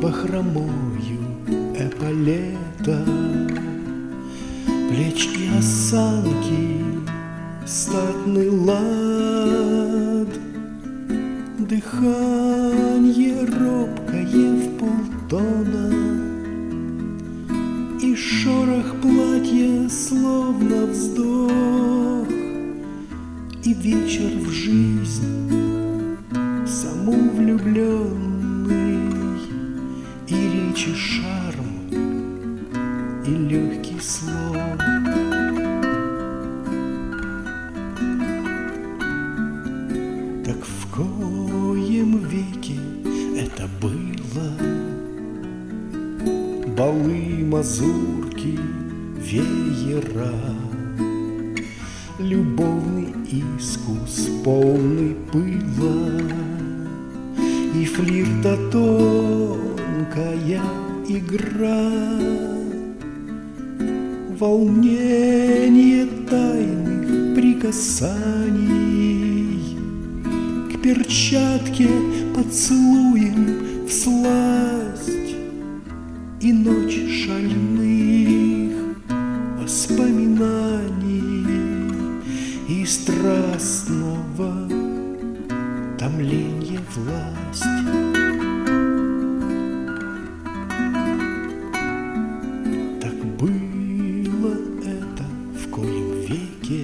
бахромою эполета, плеч и осанки статный лад, дыханье робкое в полтона и шорох платья словно вздох, и вечер в жизнь саму влюбленный, и речи шарм, и легкий слог. Так в коем веке это было? Балы, мазурки, веера, любовный искус, полный пыла, и флирта тонкая игра, волнение тайных прикасаний, к перчатке поцелуем всласть, и ночь шальных воспоминаний и страстного томленья власть. Так было это в коем веке,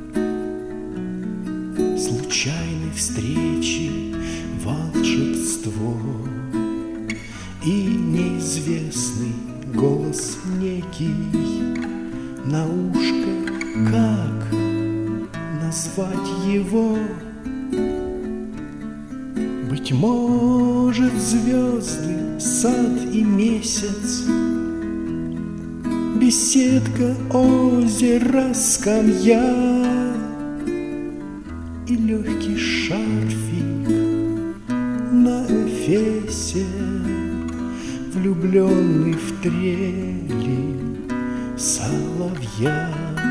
случайной встречи волшебство и неизвестный голос некий на ушко, как назвать его? Быть может, звезды, сад и месяц, беседка, озеро, скамья и легкий шарфик на эфесе, влюбленный в трели соловья.